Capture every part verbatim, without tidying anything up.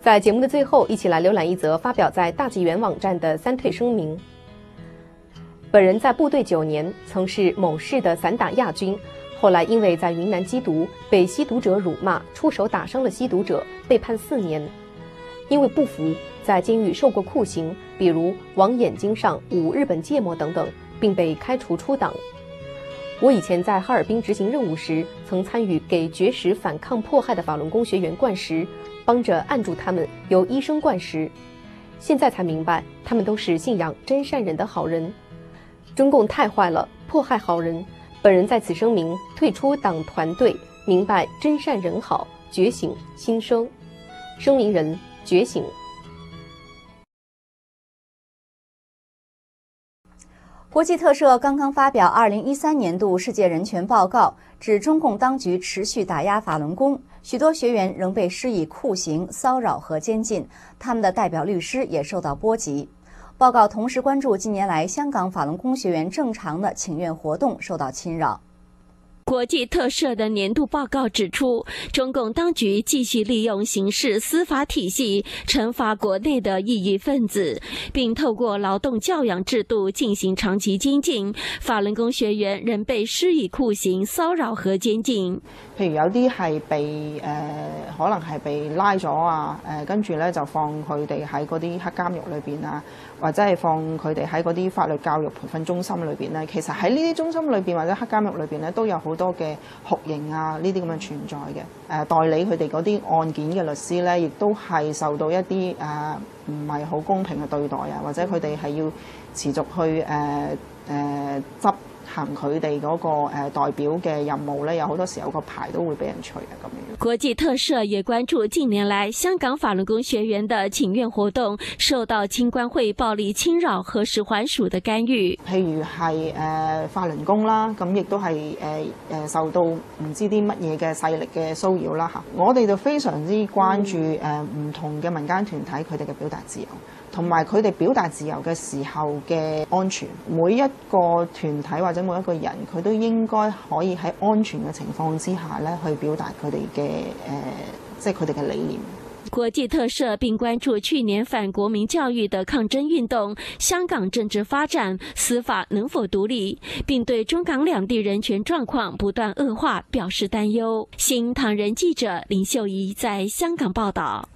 在节目的最后，一起来浏览一则发表在大纪元网站的三退声明。本人在部队九年，曾是某市的散打亚军，后来因为在云南缉毒，被吸毒者辱骂，出手打伤了吸毒者，被判四年。因为不服，在监狱受过酷刑，比如往眼睛上捂日本芥末等等，并被开除出党。我以前在哈尔滨执行任务时，曾参与给绝食反抗迫害的法轮功学员灌食，帮着按住他们，由医生灌食。现在才明白，他们都是信仰真善忍的好人。中共太坏了，迫害好人。本人在此声明，退出党团队，明白真善忍好，觉醒新生。声明人：觉醒。 国际特赦刚刚发表二零一三年度世界人权报告，指中共当局持续打压法轮功，许多学员仍被施以酷刑、骚扰和监禁，他们的代表律师也受到波及。报告同时关注近年来香港法轮功学员正常的请愿活动受到侵扰。 国际特赦的年度报告指出，中共当局继续利用刑事司法体系惩罚国内的异议分子，并透過勞動教養制度進行長期監禁。法輪功學員仍被施以酷刑、騷擾和監禁。 譬如有啲係被誒、呃，可能係被拉咗啊，誒、呃、跟住咧就放佢哋喺嗰啲黑監獄裏邊啊，或者係放佢哋喺嗰啲法律教育培訓中心裏邊咧。其實喺呢啲中心裏邊或者黑監獄裏邊咧，都有好多嘅酷刑啊，呢啲咁嘅存在嘅。誒、呃、代理佢哋嗰啲案件嘅律師咧，亦都係受到一啲誒唔係好公平嘅對待啊，或者佢哋係要持續去誒誒執行佢哋嗰個誒代表嘅任務咧，有好多時候個牌都會俾人除啊咁樣。 國際特赦也關注近年來香港法輪功學員的請願活動受到青關會暴力侵擾和使環署的干預。 譬如係誒、呃、法輪功啦，咁亦都係誒誒受到唔知啲乜嘢嘅勢力嘅騷擾啦嚇。我哋就非常之關注誒唔、呃、同嘅民間團體佢哋嘅表達自由，同埋佢哋表達自由嘅時候嘅安全。每一個團體或者每一個人，佢都應該可以喺安全嘅情況之下咧，去表達佢哋嘅誒，即係佢哋嘅理念。 國際特赦並關注去年反國民教育的抗爭運動、香港政治發展、司法能否獨立，並對中港兩地人權狀況不斷惡化表示擔憂。新唐人記者林秀儀在香港報道。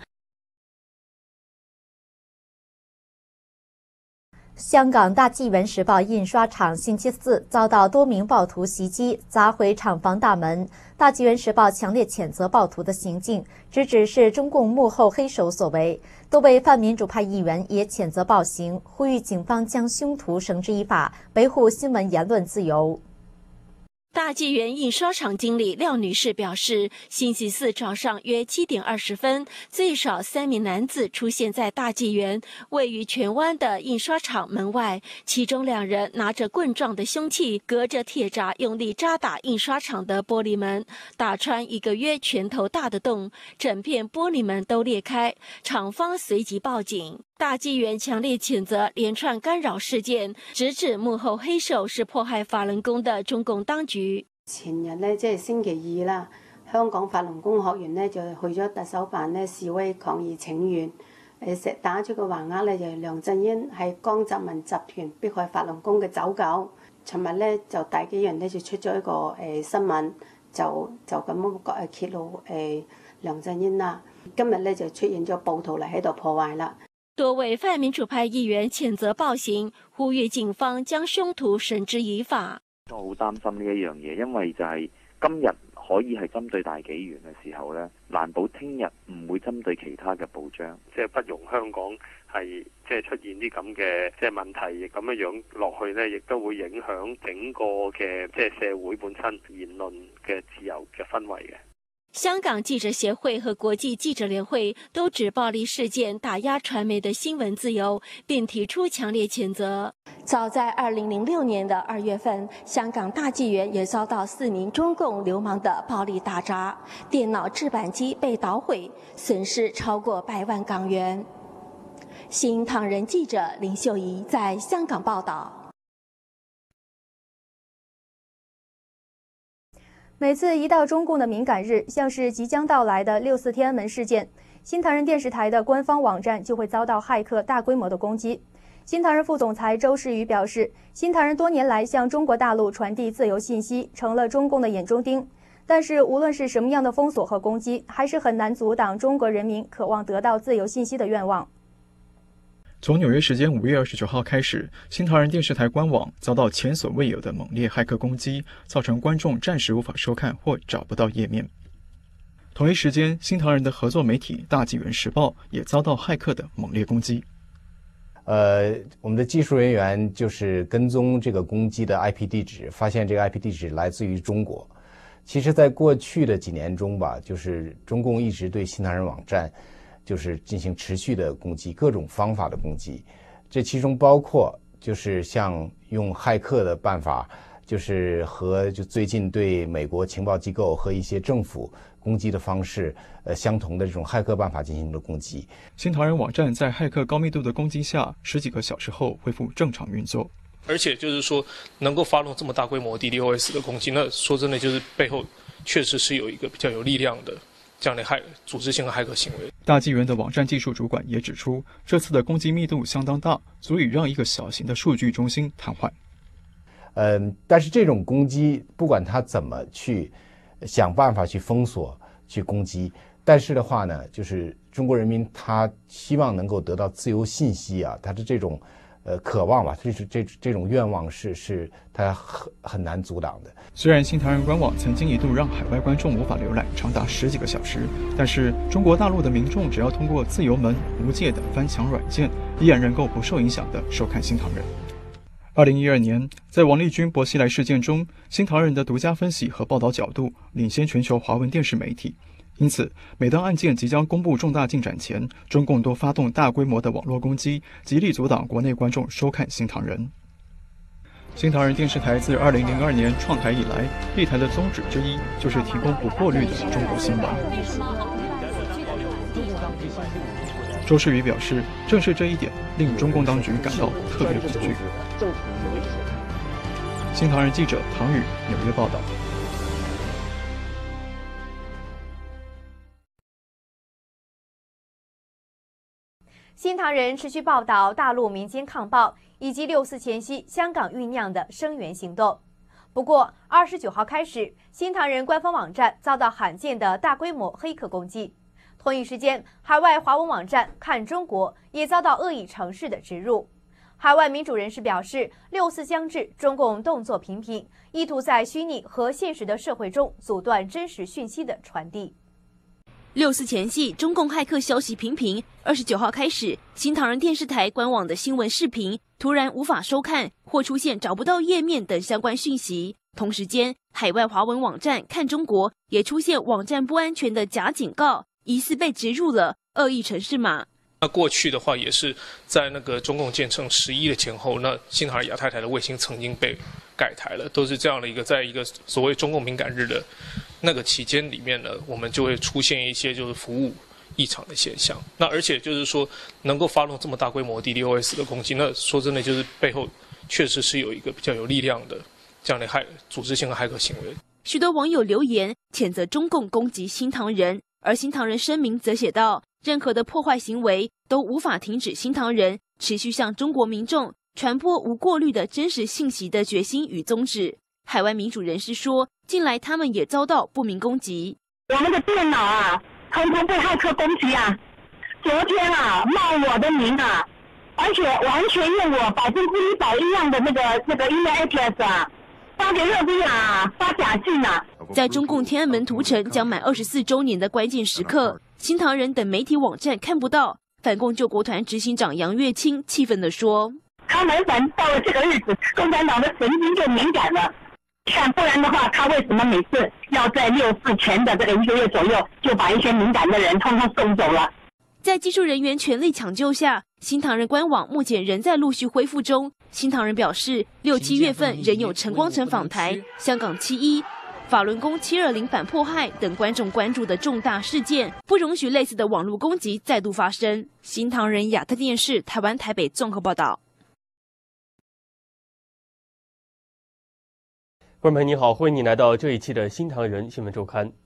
香港大紀元時報印刷廠星期四遭到多名暴徒襲擊，砸毀廠房大門。大紀元時報強烈譴責暴徒的行徑，直指是中共幕後黑手所為。多位泛民主派議員也譴責暴行，呼籲警方將兇徒繩之以法，維護新聞言論自由。 大紀元印刷廠經理廖女士表示，星期四早上約七點二十分，最少三名男子出現在大紀元位於荃灣的印刷廠門外，其中兩人拿着棍狀的兇器，隔着鐵閘用力扎打印刷廠的玻璃門，打穿一個約拳頭大的洞，整片玻璃門都裂開，廠方隨即報警。大紀元強烈譴責連串干擾事件，直指幕後黑手是迫害法輪功的中共當局。 前日呢，即係星期二啦，香港法輪功學員呢就去咗特首辦呢示威抗議請願，誒石打出個橫額呢，就係梁振英係江澤民集團迫害法輪功嘅走狗。尋日呢，就大紀元呢就出咗一個誒、呃、新聞，就就咁樣誒揭露誒、呃、梁振英啦。今日呢，就出現咗暴徒嚟喺度破壞啦。 多位泛民主派議員譴責暴行，呼籲警方將兇徒繩之以法。 我好擔心呢一樣嘢，因為就係今日可以係針對大紀元嘅時候呢，難保聽日唔會針對其他嘅報章， 即係不容香港係即係出現啲咁嘅即係問題，亦咁樣樣落去呢，亦都會影響整個嘅即係社會本身言論嘅自由嘅氛圍嘅。 香港記者協會和國際記者聯會都指暴力事件打壓傳媒的新聞自由，並提出強烈譴責。早在二零零六年的二月份，香港大紀元也遭到四名中共流氓的暴力打砸，電腦製版機被搗毀，損失超過百萬港元。新唐人記者林秀儀在香港報道。 每次一到中共的敏感日，像是即將到來的六四天安門事件， 新唐人电视台的官方网站就会遭到骇客大规模的攻击。新唐人副总裁周世宇表示，新唐人多年来向中国大陆传递自由信息，成了中共的眼中钉。但是，无论是什么样的封锁和攻击，还是很难阻挡中国人民渴望得到自由信息的愿望。 从纽约时间五月二十九号开始，新唐人电视台官网遭到前所未有的猛烈骇客攻击，造成观众暂时无法收看或找不到页面。同一时间，新唐人的合作媒体《大纪元时报》也遭到骇客的猛烈攻击。 呃，我们的技术人员就是跟踪这个攻击的 I P 地址，发现这个 I P 地址来自于中国。其实，在过去的几年中吧，就是中共一直对新唐人网站就是进行持续的攻击，各种方法的攻击。这其中包括就是像用骇客的办法，就是和就最近对美国情报机构和一些政府攻击的方式，呃，相同的这种骇客办法进行了攻击。 新唐人网站在骇客高密度的攻击下，十几个小时后恢复正常运作。 而且就是说，能够发动这么大规模 D D O S 的攻击，那说真的，就是背后确实是有一个比较有力量的这样的骇组织性的骇客行为。 大纪元的网站技术主管也指出，这次的攻击密度相当大，足以让一个小型的数据中心瘫痪。 嗯，但是这种攻击，不管他怎么去想办法去封锁、去攻击，但是的话呢，就是中国人民他希望能够得到自由信息啊，他的这种呃渴望吧，这是这这种愿望是是他很很难阻挡的。 虽然新唐人官网曾经一度让海外观众无法浏览长达十几个小时，但是中国大陆的民众只要通过自由门、无界等翻墙软件，依然能够不受影响地收看新唐人。二零一二年，在王立军薄熙来事件中，新唐人的独家分析和报道角度领先全球华文电视媒体。因此，每当案件即将公布重大进展前，中共都发动大规模的网络攻击，极力阻挡国内观众收看新唐人。新唐人电视台自二零零二年创台以来，立台的宗旨之一就是提供不过滤的中国新闻。周世宇表示，正是这一点令中共当局感到特别恐惧。新唐人记者唐宇纽约报道。 新唐人持续报道大陆民间抗暴以及六四前夕香港酝酿的声援行动。不过，二十九号开始，新唐人官方网站遭到罕见的大规模黑客攻击。同一时间，海外华文网站看中国也遭到恶意程式的植入。海外民主人士表示，六四将至，中共动作频频，意图在虚拟和现实的社会中阻断真实讯息的传递。 六四前夕，中共骇客消息频频。二十九号开始，新唐人电视台官网的新闻视频突然无法收看，或出现找不到页面等相关讯息。同时间，海外华文网站看中国也出现网站不安全的假警告，疑似被植入了恶意程式码。 那过去的话，也是在那个中共建成十一的前后，那新唐人亚太台的卫星曾经被改台了，都是这样的一个，在一个所谓中共敏感日的那个期间里面呢，我们就会出现一些就是服务异常的现象。那而且就是说，能够发动这么大规模 D D O S 的攻击，那说真的，就是背后确实是有一个比较有力量的这样的骇组织性的骇客行为。 许多网友留言谴责中共攻击新唐人，而新唐人声明则写道：任何的破坏行为都无法停止新唐人持续向中国民众传播无过滤的真实信息的决心与宗旨。海外民主人士说，近来他们也遭到不明攻击。 我们的电脑啊，通通被骇客攻击啊！昨天啊，冒我的名啊，而且完全用我百分之一百一样的那个那个 email address 啊，发给乐比啊，发假信啊。 在中共天安门屠城将满二十四周年的关键时刻，新唐人等媒体网站看不到。反共救国团执行长杨跃清气愤地说：“ 他们反到了这个日子，共产党的神经就敏感了。看，不然的话，他为什么每次要在六四前的这个一个月左右，就把一些敏感的人通通送走了？” 在技术人员全力抢救下，新唐人官网目前仍在陆续恢复中。新唐人表示，六七月份仍有陈光诚访台、香港七一、法轮功七二零反迫害等观众关注的重大事件，不容许类似的网络攻击再度发生。新唐人亚太电视台湾台北综合报道。 观众朋友你好，欢迎你来到这一期的新唐人新闻周刊。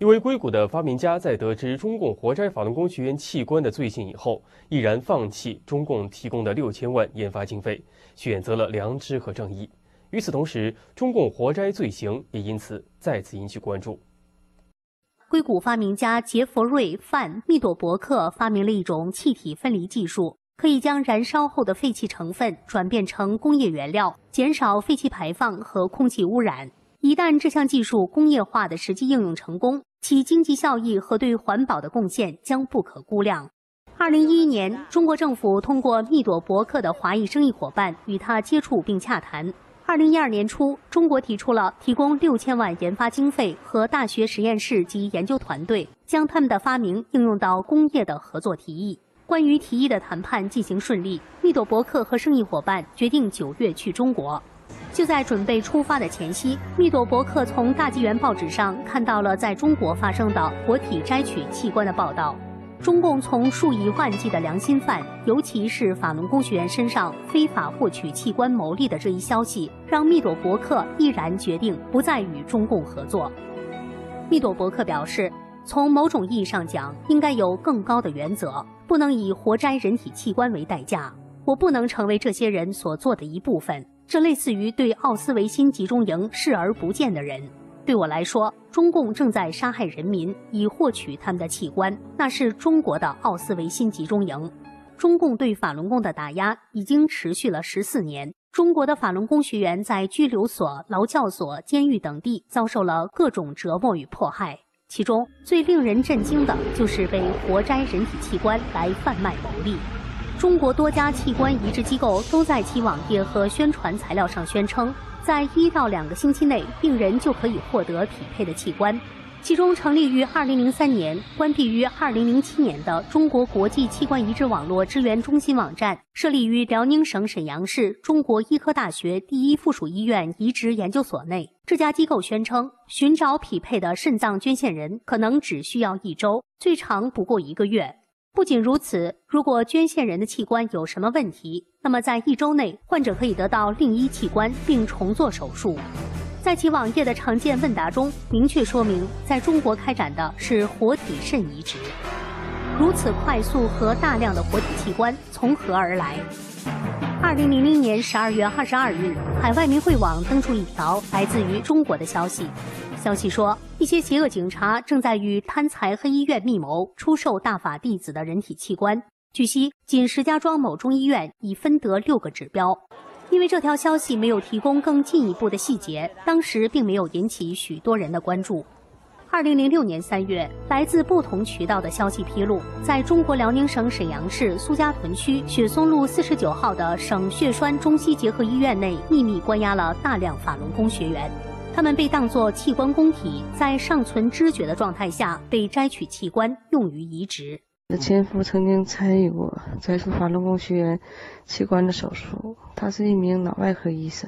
一位硅谷的发明家在得知中共活摘法轮功学员器官的罪行以后，毅然放弃中共提供的六千万研发经费，选择了良知和正义。与此同时，中共活摘罪行也因此再次引起关注。 硅谷发明家杰弗瑞·范·密朵伯克发明了一种气体分离技术，可以将燃烧后的废气成分转变成工业原料，减少废气排放和空气污染。一旦这项技术工业化的实际应用成功，其经济效益和对环保的贡献将不可估量。二零一一年，中国政府通过密朵伯克的华裔生意伙伴与他接触并洽谈。二零一二年初，中国提出了提供六千万研发经费和大学实验室及研究团队，将他们的发明应用到工业的合作提议。关于提议的谈判进行顺利，密朵伯克和生意伙伴决定九月去中国。就在准备出发的前夕，密朵伯克从大纪元报纸上看到了在中国发生的活体摘取器官的报道。中共从数以万计的良心犯，尤其是法轮功学员身上非法获取器官牟利的这一消息，让密朵伯克毅然决定不再与中共合作。密朵伯克表示，从某种意义上讲，应该有更高的原则，不能以活摘人体器官为代价。我不能成为这些人所做的一部分，这类似于对奥斯维辛集中营视而不见的人。对我来说，中共正在杀害人民，以获取他们的器官，那是中国的奥斯维辛集中营。中共对法轮功的打压已经持续了十四年，中国的法轮功学员在拘留所、劳教所、监狱等地遭受了各种折磨与迫害，其中最令人震惊的就是被活摘人体器官来贩卖牟利。中国多家器官移植机构都在其网页和宣传材料上宣称，在一到两个星期内，病人就可以获得匹配的器官。其中，成立于二零零三年、关闭于二零零七年的中国国际器官移植网络支援中心网站，设立于辽宁省沈阳市中国医科大学第一附属医院移植研究所内。这家机构宣称，寻找匹配的肾脏捐献人可能只需要一周，最长不过一个月。不仅如此，如果捐献人的器官有什么问题，那么在一周内，患者可以得到另一器官并重做手术。在其网页的常见问答中，明确说明在中国开展的是活体肾移植。如此快速和大量的活体器官从何而来？二零零零年十二月二十二日，海外民汇网登出一条来自于中国的消息。消息说，一些邪恶警察正在与贪财黑医院密谋出售大法弟子的人体器官。据悉，仅石家庄某中医院已分得六个指标。因为这条消息没有提供更进一步的细节，当时并没有引起许多人的关注。二零零六年三月，来自不同渠道的消息披露，在中国辽宁省沈阳市苏家屯区雪松路四十九号的省血栓中西结合医院内，秘密关押了大量法轮功学员。他们被当作器官供体，在尚存知觉的状态下被摘取器官用于移植。 我的前夫曾经参与过摘除法轮功学员器官的手术，他是一名脑外科医生。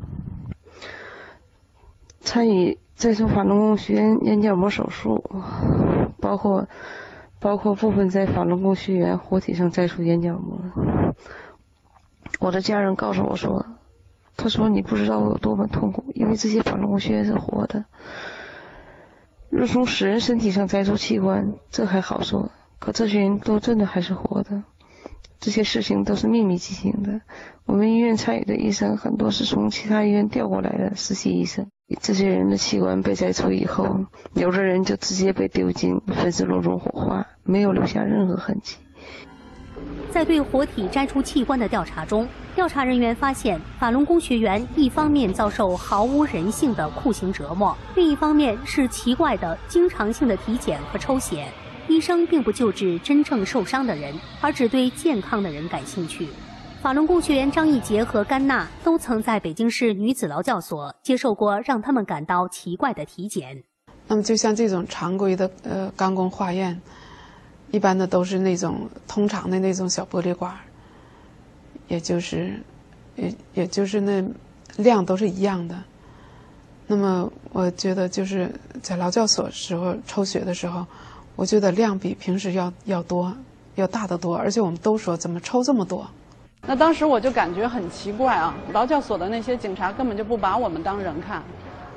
参与摘除法轮功学员眼角膜手术，包括包括部分在法轮功学员活体上摘除眼角膜。我的家人告诉我说，他说你不知道我有多么痛苦，因为这些法轮功学员是活的。若从死人身体上摘除器官，这还好说，可这些人都真的还是活的。这些事情都是秘密进行的。我们医院参与的医生很多是从其他医院调过来的实习医生。这些人的器官被摘除以后，有的人就直接被丢进焚尸炉中火化，没有留下任何痕迹。 在对活体摘除器官的调查中，调查人员发现，法轮功学员一方面遭受毫无人性的酷刑折磨，另一方面是奇怪的经常性的体检和抽血。医生并不救治真正受伤的人，而只对健康的人感兴趣。法轮功学员张义杰和甘娜都曾在北京市女子劳教所接受过让他们感到奇怪的体检。 那么就像这种常规的呃肛宫化验，一般的都是那种通常的那种小玻璃管，也就是也也就是那量都是一样的。那么我觉得就是在劳教所时候抽血的时候，我觉得量比平时要要多，要大得多，而且我们都说怎么抽这么多。 那当时我就感觉很奇怪啊，劳教所的那些警察根本就不把我们当人看，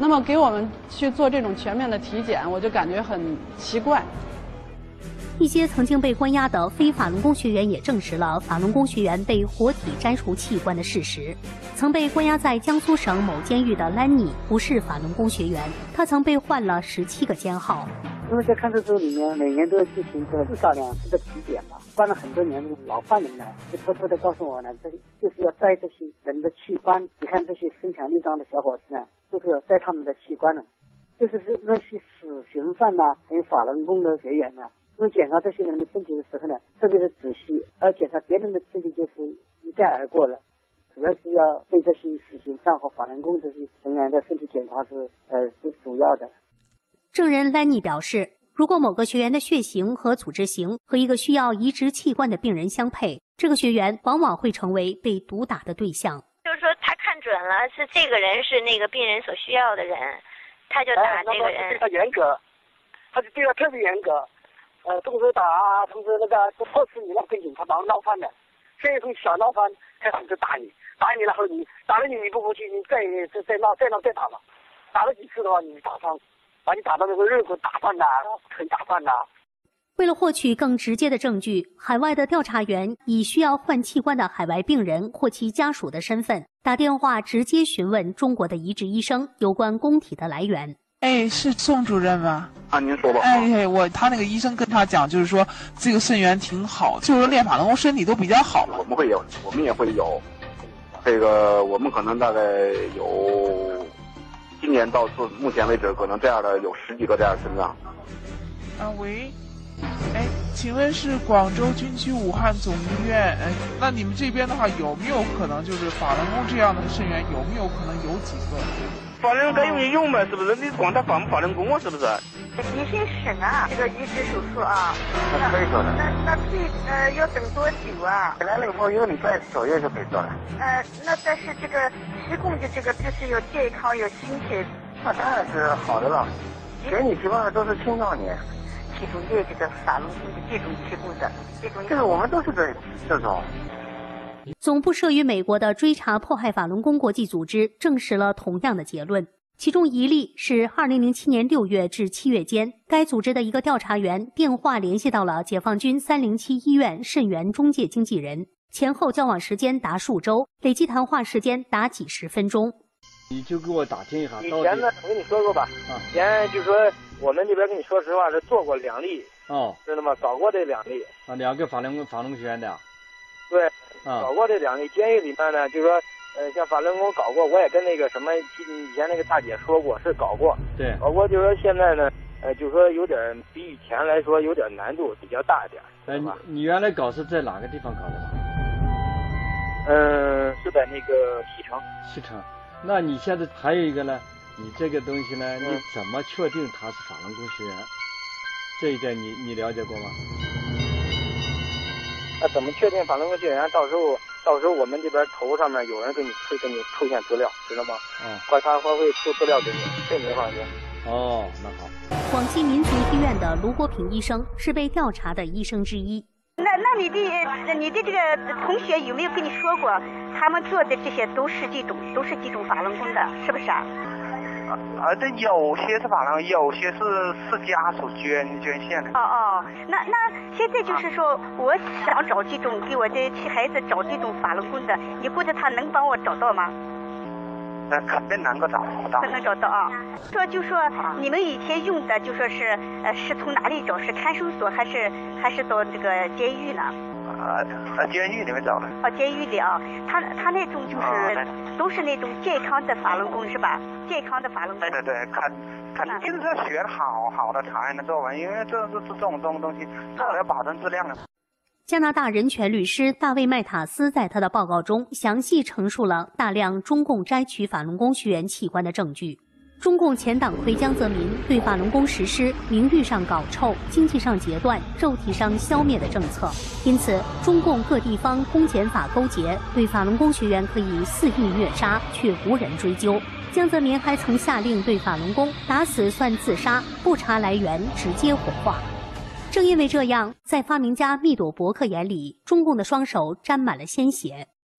那么给我们去做这种全面的体检，我就感觉很奇怪。 一些曾经被关押的非法轮功学员也证实了法轮功学员被活体摘除器官的事实。曾被关押在江苏省某监狱的兰妮不是法轮功学员，他曾被换了十七个监号。 因为在看守所里面，每年都要进行至少两次的体检嘛。关了很多年的老犯人呢，就偷偷的告诉我呢，这就是要摘这些人的器官。你看这些身强力壮的小伙子呢，都是要摘他们的器官的。就是那些死刑犯呐、啊，还有法轮功的学员呢、啊。因为检查这些人的身体的时候呢，特别的仔细，而检查别人的身体就是一概而过了，主要是要对这些死刑犯和法轮功这些人员的身体检查是呃是主要的。 证人兰妮表示，如果某个学员的血型和组织型和一个需要移植器官的病人相配，这个学员往往会成为被毒打的对象。 就是说，他看准了是这个人是那个病人所需要的人，他就打这个人。 对他严格，他就对他特别严格。呃，动手打啊，同时那个迫使你那跟警察当闹翻的，先从小闹翻开始就打你，打你然后你打了你你不服气，你再再再闹再闹再打了，打了几次的话你打伤，把你打到那个肋骨打断的，腿打断的。 为了获取更直接的证据，海外的调查员以需要换器官的海外病人或其家属的身份，打电话直接询问中国的移植医生有关供体的来源。 哎，是宋主任吗？ 啊，您说吧。 哎，我他那个医生跟他讲，就是说这个肾源挺好，就是说练法轮功身体都比较好了。 我们会有，我们也会有，这个我们可能大概有，今年到目目前为止，可能这样的有十几个这样的肾脏。 啊，喂，哎，请问是广州军区武汉总医院？哎，那你们这边的话，有没有可能就是法轮功这样的肾源，有没有可能有几个？ 法轮该用就用呗，是不是？你管他法不法轮功啊，是不是？ 你先审啊，这个移植手术啊， 那可以做的。 那那这呃要等多久啊？ 来了以后一个礼拜左右就可以做了。 呃，那但是这个提供的这个必须有健康有心血， 那当然是好的了。给你提供的都是青少年， 提供的这个法轮功的这种提供的这种， 这个我们都是这这种。 总部设于美国的追查迫害法轮功国际组织证实了同样的结论，其中一例是二零零七年六月至七月间，该组织的一个调查员电话联系到了解放军三零七医院肾源中介经纪人，前后交往时间达数周，累计谈话时间达几十分钟。 你就给我打听一下。 以前呢，我跟你说过吧，啊，以前就说我们这边跟你说实话是做过两例， 哦， 知道吗？搞过这两例。 啊，两个法轮功法轮学院的。 对。 啊， 搞过这两例，监狱里面呢，就是说，呃，像法轮功搞过，我也跟那个什么以前那个大姐说过，是搞过。 对。 搞过，就是说现在呢，呃，就是说有点比以前来说有点难度，比较大一点。 哎，你你原来搞是在哪个地方搞的？ 嗯，是在那个西城。 西城，那你现在还有一个呢？你这个东西呢， 嗯、 你怎么确定他是法轮功学员？这一点你你了解过吗？ 那怎么确定法轮功学员？到时候，到时候我们这边头上面有人给你会给你出现资料，知道吗？ 嗯， 快他会会出资料给你，这你放心。 哦，那好。 广西民族医院的卢国平医生是被调查的医生之一。 那那你的你的这个同学有没有跟你说过，他们做的这些都是这种都是这种法轮功的，是不是啊？ 啊，这有些是法轮，有些是是家属捐捐献的。 哦哦，那那现在就是说，我想找这种给我的孩子找这种法轮功的，你估计他能帮我找到吗？ 那肯定能够找到。 能找到啊！说就说你们以前用的，就说是呃是从哪里找？是看守所还是还是到这个监狱呢？ 呃呃，监狱里面找的。 哦，监狱里啊，他他那种就是、哦、都是那种健康的法轮功是吧？健康的法轮功。 对对对，看肯定是学好好的才能做完，因为这这这种这种东西做了要保证质量的。 加拿大人权律师大卫·麦塔斯在他的报告中详细陈述了大量中共摘取法轮功学员器官的证据。中共前党魁江泽民对法轮功实施名誉上搞臭、经济上截断、肉体上消灭的政策，因此中共各地方公检法勾结，对法轮功学员可以肆意虐杀，却无人追究。江泽民还曾下令对法轮功打死算自杀，不查来源直接火化。正因为这样，在发明家密朵伯克眼里，中共的双手沾满了鲜血。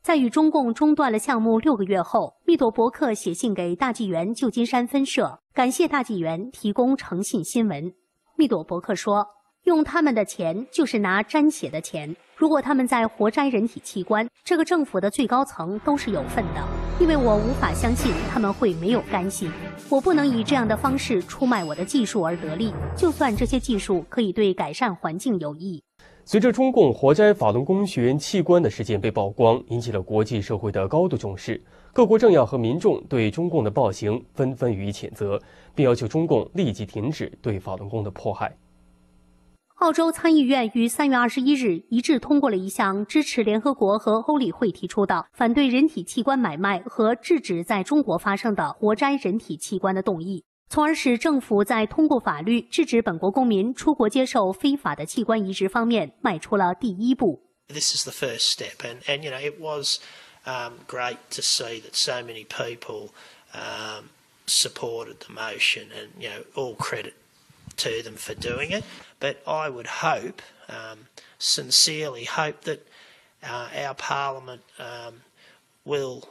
在与中共中断了项目六个月后，密朵伯克写信给大纪元旧金山分社，感谢大纪元提供诚信新闻。密朵伯克说，用他们的钱就是拿沾血的钱，如果他们在活摘人体器官，这个政府的最高层都是有份的，因为我无法相信他们会没有干系。我不能以这样的方式出卖我的技术而得利，就算这些技术可以对改善环境有益。 随着中共活摘法轮功学员器官的事件被曝光，引起了国际社会的高度重视。各国政要和民众对中共的暴行纷纷予以谴责，并要求中共立即停止对法轮功的迫害。 澳洲参议院于三月二十一日一致通过了一项支持联合国和欧理会提出的反对人体器官买卖和制止在中国发生的活摘人体器官的动议，从而使政府在通过法律制止本国公民出国接受非法的器官移植方面迈出了第一步。 This is the first step, and and you know it was um, great to see that so many people um, supported the motion, and you know all credit to them for doing it. But I would hope, um, sincerely hope that uh, our Parliament um, will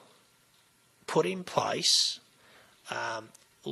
put in place um,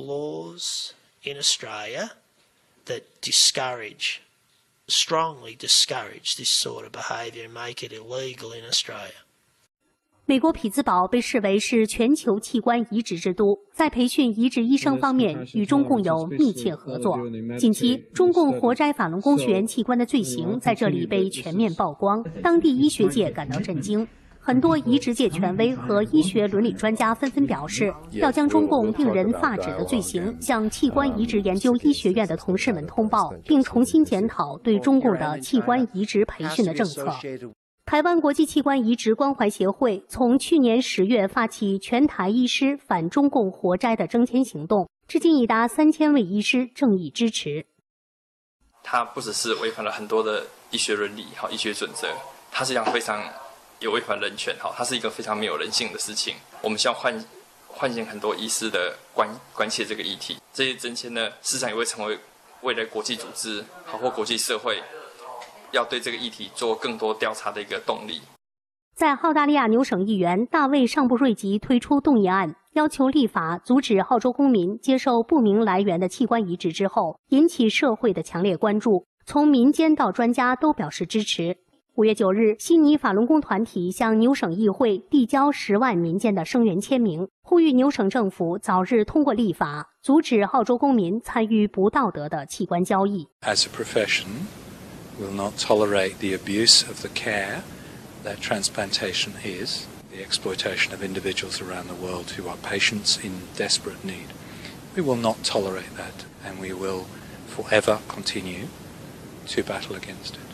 laws in Australia that discourage, strongly discourage this sort of behaviour and make it illegal in Australia. 美国匹兹堡被视为是全球器官移植之都，在培训移植医生方面与中共有密切合作。近期，中共活摘法轮功学员器官的罪行在这里被全面曝光，当地医学界感到震惊。很多移植界权威和医学伦理专家纷纷表示，要将中共令人发指的罪行向器官移植研究医学院的同事们通报，并重新检讨对中共的器官移植培训的政策。台湾国际器官移植关怀协会从去年十月发起全台医师反中共活摘的征签行动，至今已达三千位医师正义支持。 它不只是违反了很多的医学伦理、好医学准则，它是一样非常有违反人权，好，它是一个非常没有人性的事情。我们需要唤唤醒很多医师的关关切这个议题。这些征签呢，事实上也会成为未来国际组织好或国际社会要对这个议题做更多调查的一个动力。 在澳大利亚纽省议员大卫尚布瑞吉推出动议案，要求立法阻止澳洲公民接受不明来源的器官移植之后，引起社会的强烈关注，从民间到专家都表示支持。五月九日，悉尼法轮功团体向纽省议会递交十万民间的声援签名，呼吁纽省政府早日通过立法，阻止澳洲公民参与不道德的器官交易。 As a profession, will not tolerate the abuse of the care that transplantation is, the exploitation of individuals around the world who are patients in desperate need. We will not tolerate that, and we will forever continue to battle against it.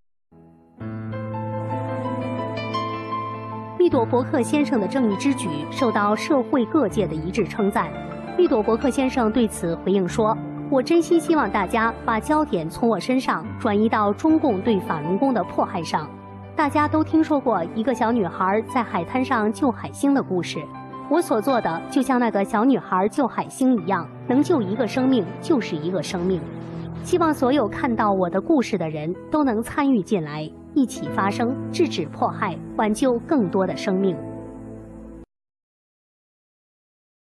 密朵伯克先生的正义之举受到社会各界的一致称赞。密朵伯克先生对此回应说，我真心希望大家把焦点从我身上转移到中共对法轮功的迫害上。大家都听说过一个小女孩在海滩上救海星的故事，我所做的就像那个小女孩救海星一样，能救一个生命就是一个生命。希望所有看到我的故事的人都能参与进来，一起发声，制止迫害，挽救更多的生命。